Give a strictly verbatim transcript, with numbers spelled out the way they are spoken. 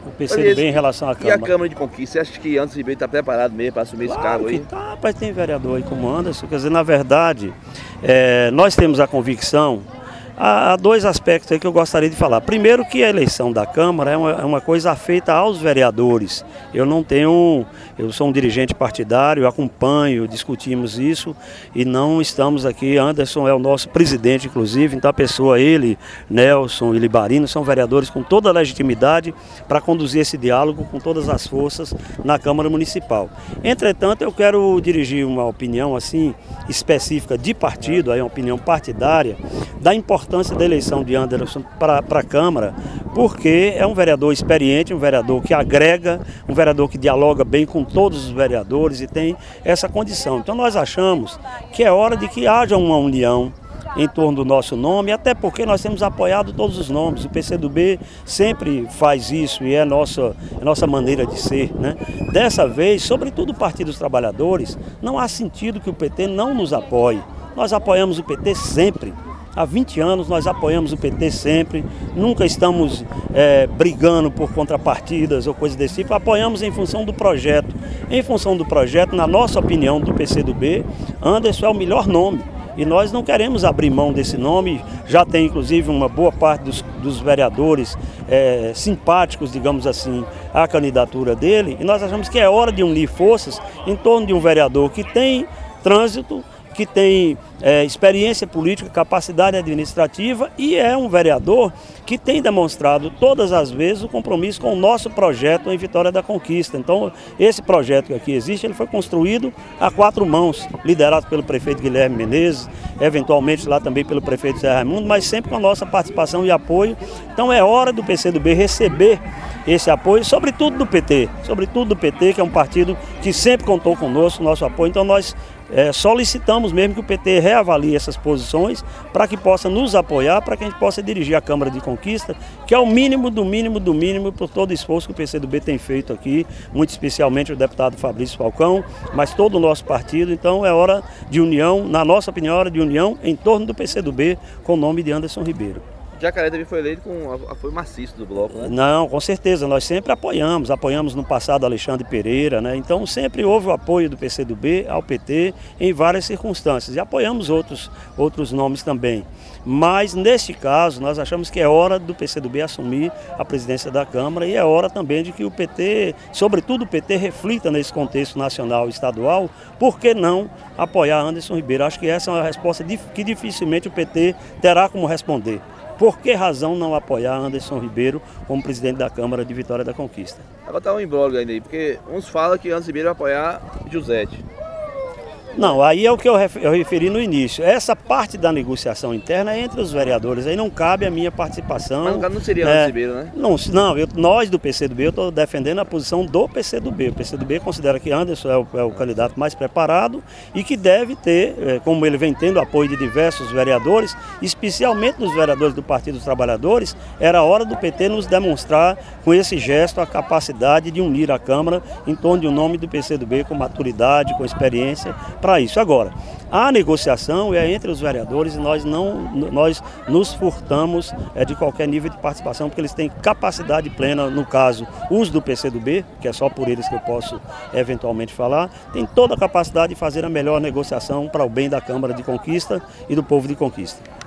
o P C do B em relação à Câmara. E a Câmara de Conquista, você acha que Anderson Ribeiro está preparado mesmo para assumir Claro esse cargo aí? Tá, rapaz, tem vereador aí como Anderson, quer dizer, na verdade, é, nós temos a convicção. Há dois aspectos aí que eu gostaria de falar. Primeiro, que a eleição da Câmara é uma, é uma coisa afeita aos vereadores. Eu não tenho, eu sou um dirigente partidário, acompanho, discutimos isso e não estamos aqui. Anderson é o nosso presidente, inclusive, então a pessoa, ele, Nelson e Libarino, são vereadores com toda a legitimidade para conduzir esse diálogo com todas as forças na Câmara Municipal. Entretanto, eu quero dirigir uma opinião assim específica de partido, aí uma opinião partidária, da importância da eleição de Anderson para a Câmara, porque é um vereador experiente, um vereador que agrega, um vereador que dialoga bem com todos os vereadores e tem essa condição. Então nós achamos que é hora de que haja uma união em torno do nosso nome, até porque nós temos apoiado todos os nomes. O P C do B sempre faz isso e é nossa, é nossa maneira de ser, né? Dessa vez, sobretudo o Partido dos Trabalhadores, não há sentido que o P T não nos apoie. Nós apoiamos o P T sempre. Há vinte anos nós apoiamos o P T sempre, nunca estamos é, brigando por contrapartidas ou coisa desse tipo, apoiamos em função do projeto. Em função do projeto, na nossa opinião do P C do B, Anderson é o melhor nome. E nós não queremos abrir mão desse nome, já tem inclusive uma boa parte dos, dos vereadores é, simpáticos, digamos assim, à candidatura dele, e nós achamos que é hora de unir forças em torno de um vereador que tem trânsito, que tem é, experiência política, capacidade administrativa e é um vereador que tem demonstrado todas as vezes o compromisso com o nosso projeto em Vitória da Conquista. Então, esse projeto que aqui existe, ele foi construído a quatro mãos, liderado pelo prefeito Guilherme Menezes, eventualmente lá também pelo prefeito Zé Raimundo, mas sempre com a nossa participação e apoio. Então, é hora do P C do B receber esse apoio, sobretudo do P T, sobretudo do P T, que é um partido que sempre contou conosco, nosso apoio. Então, nós É, solicitamos mesmo que o P T reavalie essas posições para que possa nos apoiar, para que a gente possa dirigir a Câmara de Conquista, que é o mínimo do mínimo do mínimo por todo o esforço que o P C do B tem feito aqui, muito especialmente o deputado Fabrício Falcão, mas todo o nosso partido. Então é hora de união, na nossa opinião, é hora de união em torno do P C do B com o nome de Anderson Ribeiro. Jacaré também foi eleito com apoio maciço do bloco, né? Não, com certeza, nós sempre apoiamos, apoiamos no passado Alexandre Pereira, né? Então sempre houve o apoio do P C do B ao P T em várias circunstâncias e apoiamos outros, outros nomes também. Mas neste caso nós achamos que é hora do P C do B assumir a presidência da Câmara e é hora também de que o P T, sobretudo o P T, reflita nesse contexto nacional e estadual, por que não apoiar Anderson Ribeiro? Acho que essa é uma resposta que dificilmente o P T terá como responder. Por que razão não apoiar Anderson Ribeiro como presidente da Câmara de Vitória da Conquista? Agora está um imbróglio ainda aí, porque uns falam que Anderson Ribeiro vai apoiar Josete. Não, aí é o que eu referi no início. Essa parte da negociação interna é entre os vereadores, aí não cabe a minha participação. Mas no caso não seria Anderson Ribeiro, né? Não, não eu, nós do P C do B, eu estou defendendo a posição do P C do B. O P C do B considera que Anderson é o, é o candidato mais preparado e que deve ter, é, como ele vem tendo apoio de diversos vereadores, especialmente dos vereadores do Partido dos Trabalhadores, era hora do P T nos demonstrar com esse gesto a capacidade de unir a Câmara em torno de um nome do P C do B com maturidade, com experiência, para isso. Agora, a negociação é entre os vereadores e nós não nós nos furtamos é, de qualquer nível de participação, porque eles têm capacidade plena, no caso, os do P C do B, que é só por eles que eu posso eventualmente falar, tem toda a capacidade de fazer a melhor negociação para o bem da Câmara de Conquista e do povo de Conquista.